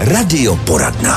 Radioporadna.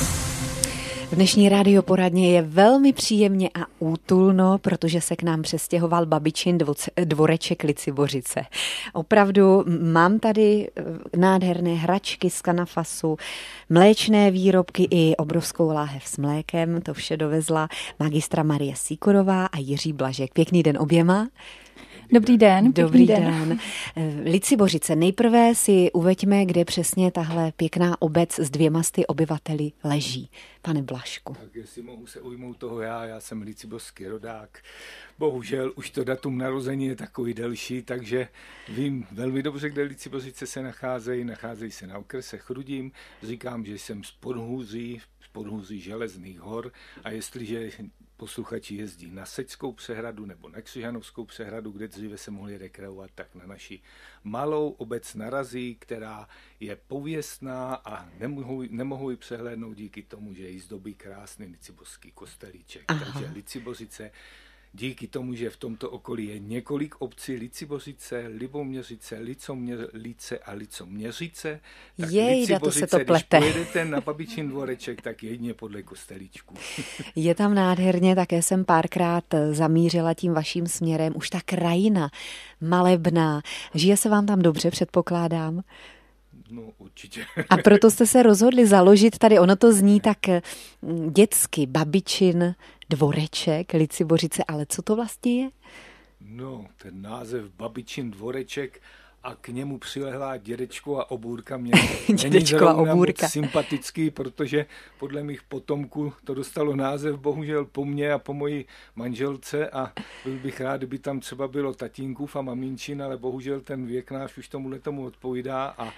V dnešní radioporadně je velmi příjemně a útulno, protože se k nám přestěhoval babičin dvoreček Licibořice. Opravdu mám tady nádherné hračky z Kanafasu, mléčné výrobky i obrovskou láhev s mlékem. To vše dovezla magistra Marie Sýkorová a Jiří Blažek. Pěkný den oběma. Dobrý den. Dobrý den. Licibořice, nejprve si uveďme, kde přesně tahle pěkná obec s 200 obyvateli leží. Pane Blažku. Tak jestli mohu se ujmout toho já jsem licibořský rodák. Bohužel už to datum narození je takový delší, takže vím velmi dobře, kde Licibořice se nacházejí. Nacházejí se na okrese Chrudim. Říkám, že jsem z podhůří Železných hor, a jestliže posluchači jezdí na Sečskou přehradu nebo na Křižanovskou přehradu, kde dříve se mohli rekreovat, tak na naši malou obec narazí, která je pověstná a nemohou ji přehlédnout díky tomu, že ji zdobí krásný licibořský kostelíček. Aha. Takže Licibořice, díky tomu, že v tomto okolí je několik obcí, Licibořice, Liboměřice, Licoměřice a Licoměřice, tak Licibořice, to když pojedete na babičin dvoreček, tak jedině podle kostelíčku. Je tam nádherně, také jsem párkrát zamířila tím vaším směrem. Už ta krajina malebná. Žije se vám tam dobře, předpokládám? No, určitě. A proto jste se rozhodli založit tady, ono to zní tak dětsky, babičin dvoreček, Licibořice, ale co to vlastně je? No, ten název babičin dvoreček a k němu přilehlá dědečková obůrka mě není zrovna moc sympatický, protože podle mých potomků to dostalo název bohužel po mně a po mojí manželce, a byl bych rád, kdyby tam třeba bylo tatínkův a maminčin, ale bohužel ten věk náš už tomu odpovídá a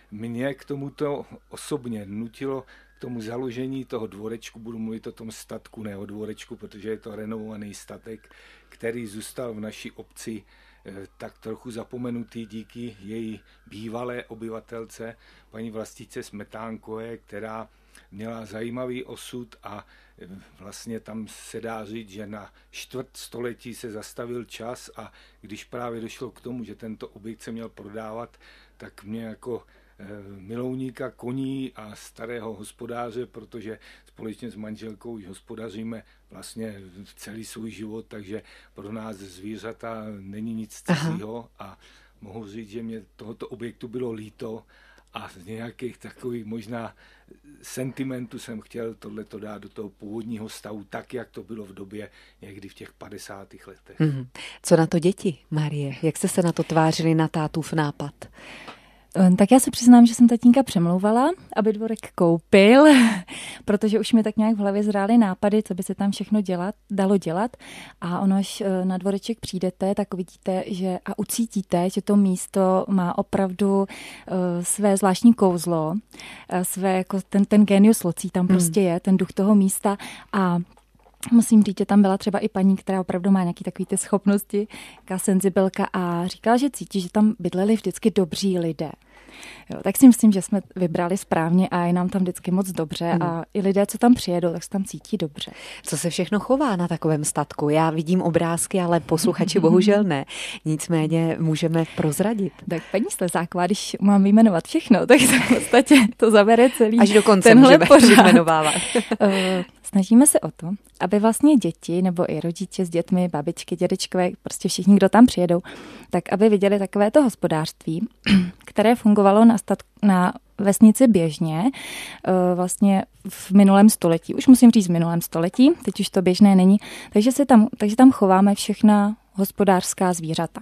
mě k tomuto osobně nutilo k tomu založení toho dvorečku, budu mluvit o tom statku, ne o dvorečku, protože je to renovovaný statek, který zůstal v naší obci tak trochu zapomenutý díky její bývalé obyvatelce, paní Vlastice Smetánkové, která měla zajímavý osud a vlastně tam se dá říct, že na čtvrtstoletí se zastavil čas, a když právě došlo k tomu, že tento objekt se měl prodávat, tak mě jako milovníka koní a starého hospodáře, protože společně s manželkou už hospodaříme vlastně celý svůj život, takže pro nás zvířata není nic cizího a mohu říct, že mě tohoto objektu bylo líto a z nějakých takových možná sentimentů jsem chtěl tohleto dát do toho původního stavu, tak, jak to bylo v době někdy v těch 50. letech. Co na to děti, Marie? Jak jste se na to tvářili, na tátův nápad? Tak já se přiznám, že jsem tatínka přemlouvala, aby dvorek koupil, protože už mi tak nějak v hlavě zrály nápady, co by se tam všechno dalo dělat, a ono, až na dvoreček přijdete, tak uvidíte a ucítíte, že to místo má opravdu své zvláštní kouzlo, své, jako ten genius locí tam prostě je, ten duch toho místa. A musím říct, že tam byla třeba i paní, která opravdu má nějaké takové ty schopnosti, taká senzibilka, a říkala, že cítí, že tam bydleli vždycky dobří lidé. Jo, tak si myslím, že jsme vybrali správně a je nám tam vždycky moc dobře a i lidé, co tam přijedou, tak se tam cítí dobře. Co se všechno chová na takovém statku? Já vidím obrázky, ale posluchači bohužel ne. Nicméně můžeme prozradit. Tak paní Slezáková, když mám vyjmenovat všechno, tak v podstatě to zabere celý až do konce tenhle můžeme vyjmenovávat. Snažíme se o to, aby vlastně děti nebo i rodiče s dětmi, babičky, dědečkové, prostě všichni, kdo tam přijedou, tak aby viděli takovéto hospodářství, které fungovalo na vesnici běžně vlastně v minulém století. Už musím říct v minulém století, teď už to běžné není, takže tam chováme všechna hospodářská zvířata.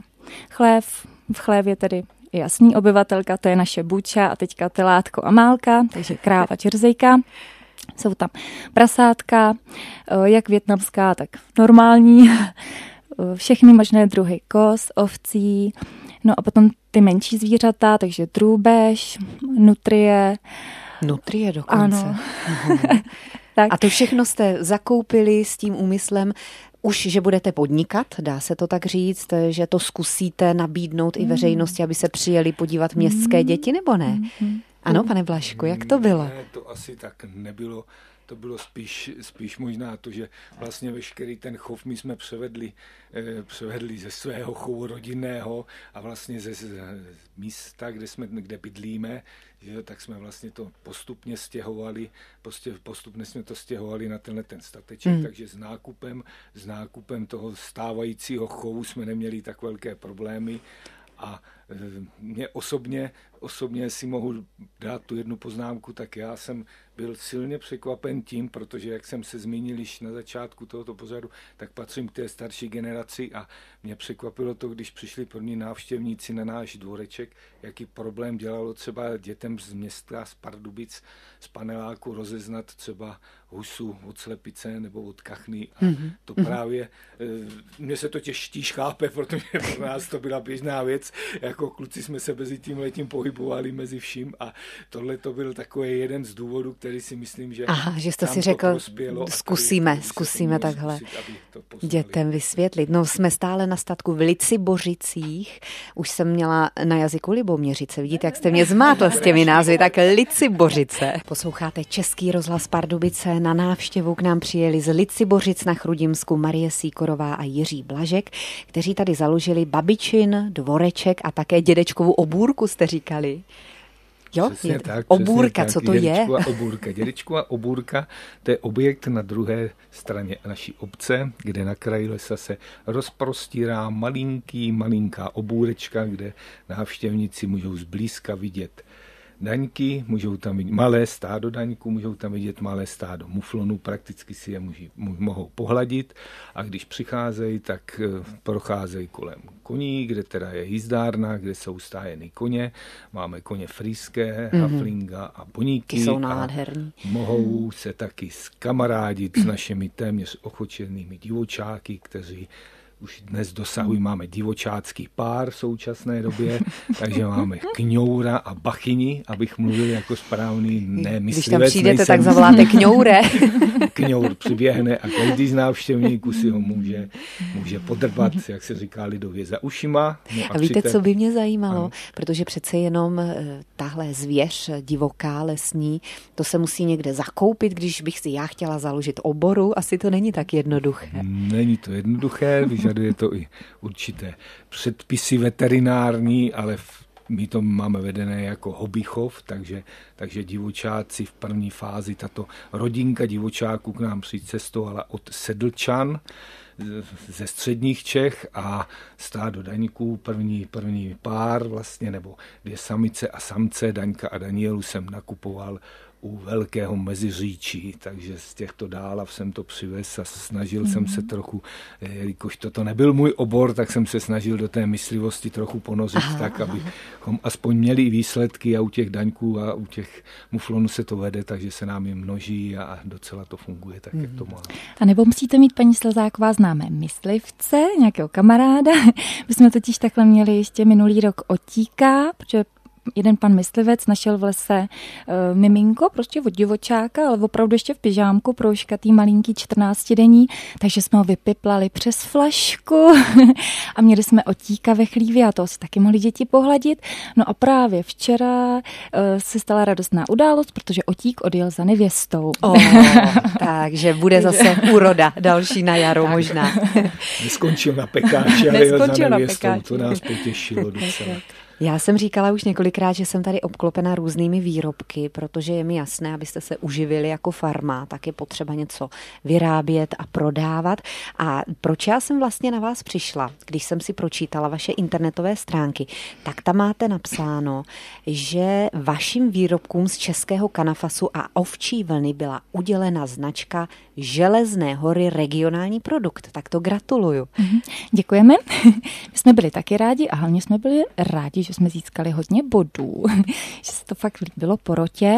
V chlévě tedy jasný obyvatelka, to je naše Buča a teďka telátko Amálka, takže kráva Čirzejka. Jsou tam prasátka, jak vietnamská, tak normální, všechny možné druhy koz, ovcí, no a potom ty menší zvířata, takže drůbež, nutrie. Nutrie dokonce. Ano. Tak. A to všechno jste zakoupili s tím úmyslem, už, že budete podnikat, dá se to tak říct, že to zkusíte nabídnout i veřejnosti, aby se přijeli podívat městské děti, nebo ne? Ano, pane Blažku, jak to bylo? Ne, to asi tak nebylo. To bylo spíš možná to, že vlastně veškerý ten chov my jsme převedli ze svého chovu rodinného a vlastně ze místa, kde bydlíme, že, tak jsme vlastně to postupně jsme to stěhovali na tenhle ten stateček, takže s nákupem toho stávajícího chovu jsme neměli tak velké problémy. A mě osobně si mohu dát tu jednu poznámku, tak já jsem byl silně překvapen tím, protože jak jsem se zmínil již na začátku tohoto pořadu, tak patřím k té starší generaci a mě překvapilo to, když přišli první návštěvníci na náš dvoreček, jaký problém dělalo třeba dětem z města, z Pardubic, z paneláku rozeznat třeba husu od slepice nebo od kachny. A to právě, mně se to těžtíž chápe, protože pro nás to byla běžná věc, jako kluci jsme se mezi tím letím pohybovali mezi vším a tohle to byl takový jeden z důvodů, který si myslím, že že jste si řekl, zkusíme takhle dětem vysvětlit. No, jsme stále na statku v Licibořicích, už jsem měla na jazyku Liboměřice, vidíte, jak jste mě zmátl s těmi názvy, tak Licibořice. Posloucháte Český rozhlas Pardubice, na návštěvu k nám přijeli z Licibořic na Chrudimsku Marie Sýkorová a Jiří Blažek, kteří tady založili babičin dvoreček a také dědečkovu obůrku, jste říkali. Jo, obůrka, co to je? Dědečková obůrka, to je objekt na druhé straně naší obce, kde na kraji lesa se rozprostírá malinká obůrečka, kde návštěvníci můžou zblízka vidět daňky, můžou tam vidět malé stádo daňků, můžou tam vidět malé stádo muflonů, prakticky si je mohou pohladit a když přicházejí, tak procházejí kolem koní, kde teda je jízdárna, kde jsou stájeny koně. Máme koně frýské, haflinga a boníky. Ty jsou nádherní. Mohou se taky skamarádit s našimi téměř ochočenými divočáky, kteří už dnes dosahují, máme divočácký pár v současné době, takže máme kňoura a bachyni, abych mluvil jako správný nemyslivec. Když tam přijdete, tak zavoláte kňoure. Kňour přiběhne a každý z návštěvníků si ho může podrbat, jak se říká lidově, za ušima. No a víte, co by mě zajímalo? Protože přece jenom tahle zvěř divoká, lesní, to se musí někde zakoupit, když bych si já chtěla založit oboru, asi to není tak jednoduché. Není to jednoduché, vyžaduje to i určité předpisy veterinární, ale my to máme vedené jako hobbychov, takže divočáci v první fázi, tato rodinka divočáků k nám přicestovala od Sedlčan ze středních Čech a stádo daňků, první pár vlastně, nebo 2 samice a samce, Daňka a Danielu jsem nakupoval u Velkého Meziříčí, takže z těchto dálav jsem to přivez a snažil jsem se trochu, jelikož toto nebyl můj obor, tak jsem se snažil do té myslivosti trochu ponořit tak, abychom aspoň měli výsledky a u těch daňků a u těch muflonů se to vede, takže se nám je množí a docela to funguje tak, jak to má. A nebo musíte mít, paní Slezáková, známé myslivce, nějakého kamaráda. My jsme totiž takhle měli ještě minulý rok otíka, protože jeden pan myslivec našel v lese miminko, prostě od divočáka, ale opravdu ještě v pyžámku, proužkatý malinký 14denní, takže jsme ho vypiplali přes flašku a měli jsme otíka ve chlívě a to si taky mohli děti pohladit. No a právě včera se stala radostná událost, protože otík odjel za nevěstou. Takže bude zase úroda další na jaro možná. Neskončil na pekáči, ale jel za nevěstou, to nás potěšilo docela. Já jsem říkala už několikrát, že jsem tady obklopena různými výrobky, protože je mi jasné, abyste se uživili jako farma, tak je potřeba něco vyrábět a prodávat. A proč já jsem vlastně na vás přišla, když jsem si pročítala vaše internetové stránky, tak tam máte napsáno, že vašim výrobkům z českého kanafasu a ovčí vlny byla udělena značka Železné hory regionální produkt. Tak to gratuluju. Děkujeme. My jsme byli taky rádi a hlavně jsme byli rádi, že jsme získali hodně bodů, že se to fakt líbilo porotě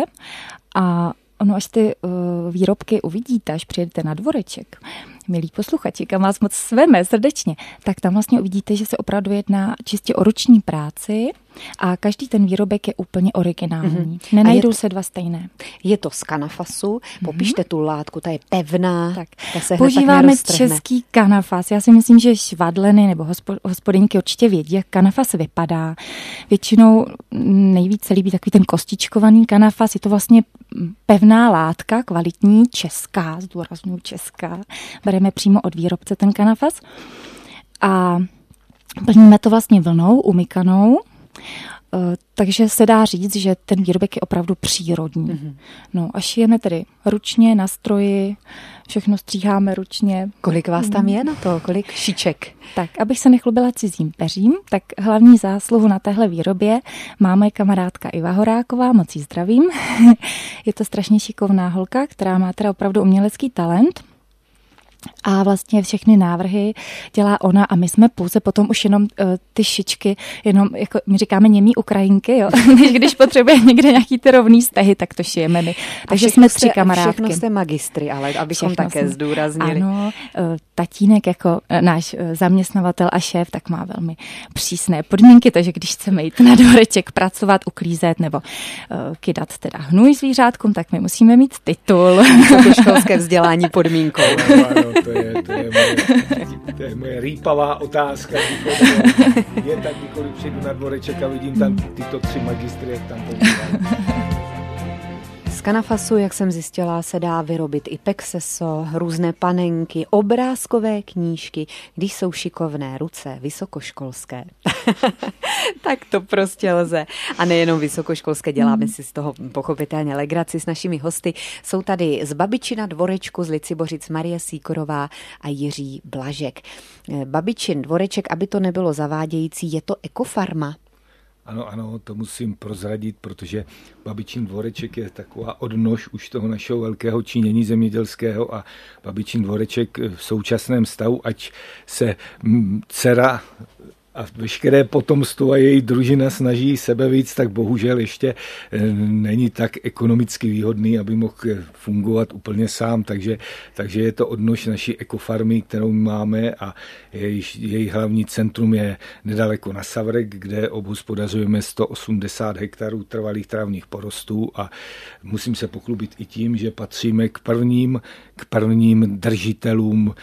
a ono, až ty výrobky uvidíte, až přijedete na dvoreček, milí posluchači, kam vás moc sveme srdečně, tak tam vlastně uvidíte, že se opravdu jedná čistě o ruční práci a každý ten výrobek je úplně originální. Nenajdou se 2 stejné. Je to z kanafasu, popište tu látku, ta je pevná. Tak. Používáme český kanafas. Já si myslím, že švadleny nebo hospodyňky určitě vědí, jak kanafas vypadá. Většinou nejvíce líbí takový ten kostičkovaný kanafas. Je to vlastně pevná látka, kvalitní, česká, zdůrazňuji česká. Bereme přímo od výrobce ten kanafas a plníme to vlastně vlnou, umykanou. Takže se dá říct, že ten výrobek je opravdu přírodní. Mm-hmm. No a šijeme tedy ručně, na stroji, všechno stříháme ručně. Kolik vás tam je na to? Kolik šiček? Tak, abych se nechlubila cizím peřím, tak hlavní zásluhu na téhle výrobě má moje kamarádka Iva Horáková, moc jí zdravím. Je to strašně šikovná holka, která má teda opravdu umělecký talent. A vlastně všechny návrhy dělá ona a my jsme pouze potom už jenom ty šičky, jenom jako my říkáme němý Ukrajinky, jo, než když potřebuje někde nějaký ty rovný stehy, tak to šijeme my. Takže jsme 3 kamarádky. Všechno jste magistry, ale abychom všechno také zdůraznili. Ano, tatínek jako náš zaměstnavatel a šéf, tak má velmi přísné podmínky, takže když chceme jít na dvoreček pracovat, uklízet nebo kydat teda hnůj zvířátkům, tak my musíme mít titul. Vysokoškolské vzdělání podmínkou. To je moje rýpavá otázka. Je tak, kdykoliv přijdu na dvoreček a vidím tam tyto 3 magistry, jak tam používají. Z kanafasu, jak jsem zjistila, se dá vyrobit i pexeso, různé panenky, obrázkové knížky, když jsou šikovné ruce, vysokoškolské. Tak to prostě lze. A nejenom vysokoškolské, děláme si z toho pochopitelně legraci s našimi hosty. Jsou tady z Babičina dvorečku z Licibořic Marie Sýkorová a Jiří Blažek. Babičin dvoreček, aby to nebylo zavádějící, je to ekofarma? Ano, to musím prozradit, protože Babičin dvoreček je taková odnož už toho našeho velkého činění zemědělského a Babičin dvoreček v současném stavu, ať se dcera a veškeré potomstvo a její družina snaží sebe víc, tak bohužel ještě není tak ekonomicky výhodný, aby mohl fungovat úplně sám, takže je to odnož naší ekofarmy, kterou máme a její hlavní centrum je nedaleko na Savrek, kde obhospodařujeme 180 hektarů trvalých trávních porostů a musím se pochlubit i tím, že patříme k prvním držitelům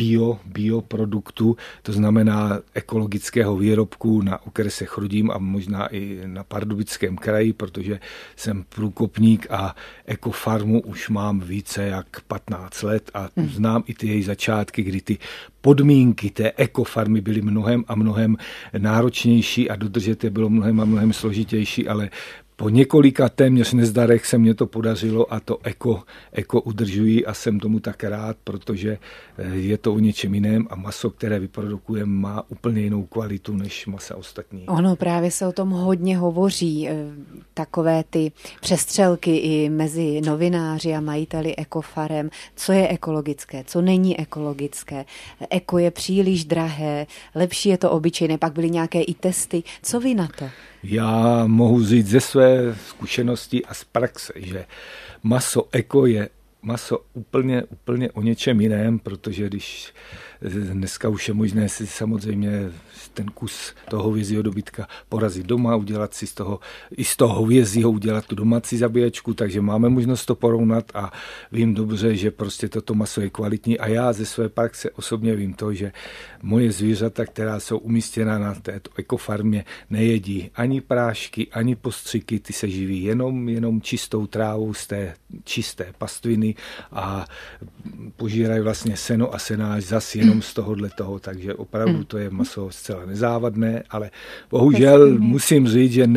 bioproduktu, to znamená ekologického výrobku na okrese Chrudím a možná i na Pardubickém kraji, protože jsem průkopník a ekofarmu už mám více jak 15 let a znám i ty její začátky, kdy ty podmínky té ekofarmy byly mnohem náročnější a dodržet je bylo mnohem složitější, ale po několika téměř nezdarech se mně to podařilo a to eko udržuji a jsem tomu tak rád, protože je to o něčem jiném a maso, které vyprodukujeme, má úplně jinou kvalitu než masa ostatní. Ono právě se o tom hodně hovoří, takové ty přestřelky i mezi novináři a majiteli ekofarem, co je ekologické, co není ekologické. Eko je příliš drahé, lepší je to obyčejné, pak byly nějaké i testy. Co vy na to? Já mohu říct ze své zkušenosti a z praxe, že maso eko je maso úplně o něčem jiném, protože když dneska už je možné si samozřejmě ten kus toho hovězího dobytka porazit doma, udělat si z toho hovězího udělat tu domácí zabíječku, takže máme možnost to porovnat a vím dobře, že prostě toto maso je kvalitní a já ze své praxe osobně vím to, že moje zvířata, která jsou umístěna na této ekofarmě, nejedí ani prášky, ani postřiky, ty se živí jenom čistou trávou z té čisté pastviny a požírají vlastně seno a senáč zas jenom z tohohle toho, takže opravdu to je maso zcela nezávadné, ale bohužel musím říct, že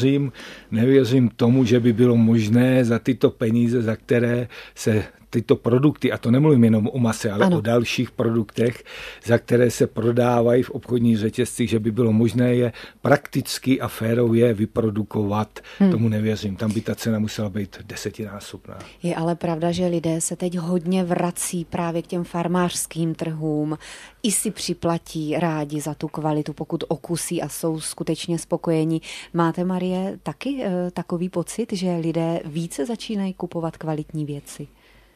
nevěřím tomu, že by bylo možné za tyto peníze, za které se tyto produkty, a to nemluvím jenom o mase, ale o dalších produktech, za které se prodávají v obchodních řetězcích, že by bylo možné je prakticky a férově vyprodukovat. Tomu nevěřím. Tam by ta cena musela být 10násobná. Je ale pravda, že lidé se teď hodně vrací právě k těm farmářským trhům. I si připlatí rádi za tu kvalitu, pokud okusí a jsou skutečně spokojení. Máte, Marie, taky takový pocit, že lidé více začínají kupovat kvalitní věci?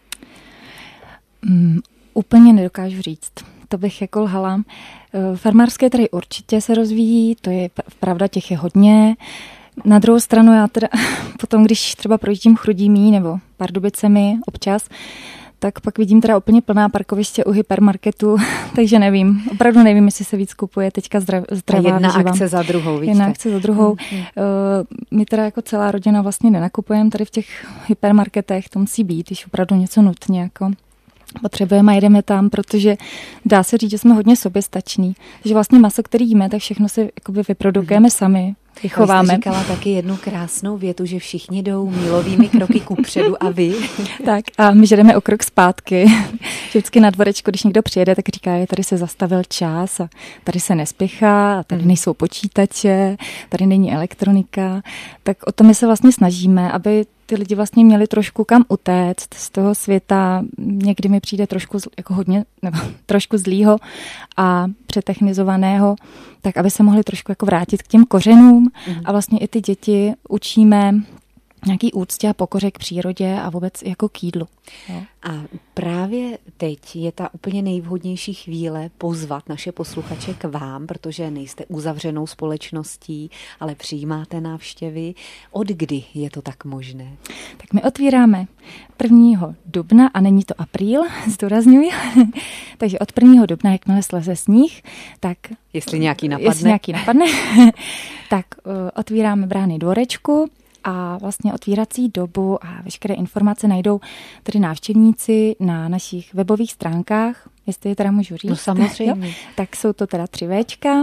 Úplně nedokážu říct. To bych jako lhala. Farmářské trhy určitě se rozvíjí, to je pravda, těch je hodně. Na druhou stranu já teda potom, když třeba projíždím Chrudímí nebo Pardubicemi občas, tak pak vidím teda úplně plná parkoviště u hypermarketu, takže nevím. Opravdu nevím, jestli se víc kupuje teďka zdravá jedna akce za druhou, víte? Jedna akce za druhou. My teda jako celá rodina vlastně nenakupujeme tady v těch hypermarketech, to musí být, když opravdu něco nutně jako potřebujeme a jedeme tam, protože dá se říct, že jsme hodně soběstační. Takže vlastně maso, který jíme, tak všechno si jakoby vyprodukujeme sami. vychováme. Vy jste říkala taky jednu krásnou větu, že všichni jdou mílovými kroky kupředu a vy? Tak a my jdeme o krok zpátky. Vždycky na dvorečku, když někdo přijede, tak říká, tady se zastavil čas a tady se nespěchá, a tady nejsou počítače, tady není elektronika. Tak o to my se vlastně snažíme, aby ty lidi vlastně měli trošku kam utéct z toho světa. Někdy mi přijde trošku jako hodně, nebo trošku zlýho a přetechnizovaného, tak aby se mohli trošku jako vrátit k těm kořenům a vlastně i ty děti učíme nějaký úctě a pokoře k přírodě a vůbec jako k jídlu. Jo. A právě teď je ta úplně nejvhodnější chvíle pozvat naše posluchače k vám, protože nejste uzavřenou společností, ale přijímáte návštěvy. Od kdy je to tak možné? Tak my otvíráme 1. dubna a není to apríl, zdůrazňuji. Takže od 1. dubna, jakmile sleze sníh, tak Jestli nějaký napadne, tak otvíráme brány dvorečku. A vlastně otvírací dobu a veškeré informace najdou tedy návštěvníci na našich webových stránkách, jestli je teda můžu říct. No samozřejmě. Jo? Tak jsou to teda 3 Včka,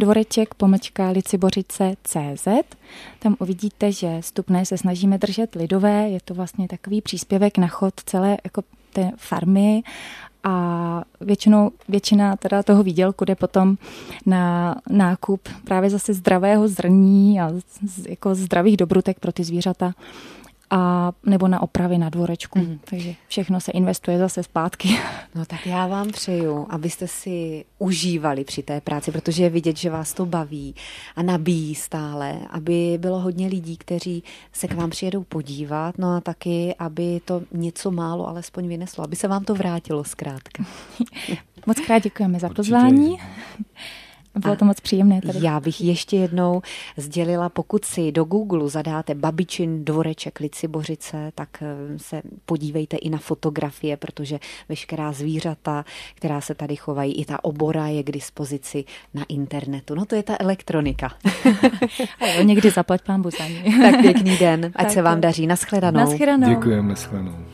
dvoreček-licibořice.cz. Tam uvidíte, že vstupné se snažíme držet lidové, je to vlastně takový příspěvek na chod celé jako té farmy a většina teda toho výdělku jde potom na nákup právě zase zdravého zrní a jako zdravých dobrutek pro ty zvířata a nebo na opravy na dvorečku. Takže všechno se investuje zase zpátky. No tak já vám přeju, abyste si užívali při té práci, protože je vidět, že vás to baví a nabíjí stále, aby bylo hodně lidí, kteří se k vám přijedou podívat, no a taky, aby to něco málo alespoň vyneslo, aby se vám to vrátilo zkrátka. Moc krát děkujeme za pozvání. Bylo to moc příjemné tady. Já bych ještě jednou sdělila, pokud si do Google zadáte Babičin dvoreček Licibořice, tak se podívejte i na fotografie, protože veškerá zvířata, která se tady chovají, i ta obora je k dispozici na internetu. No to je ta elektronika. A jo, někdy zaplať pán Bůh za ní. Tak pěkný den, ať se vám daří. Naschledanou. Naschledanou. Děkujeme, naschledanou.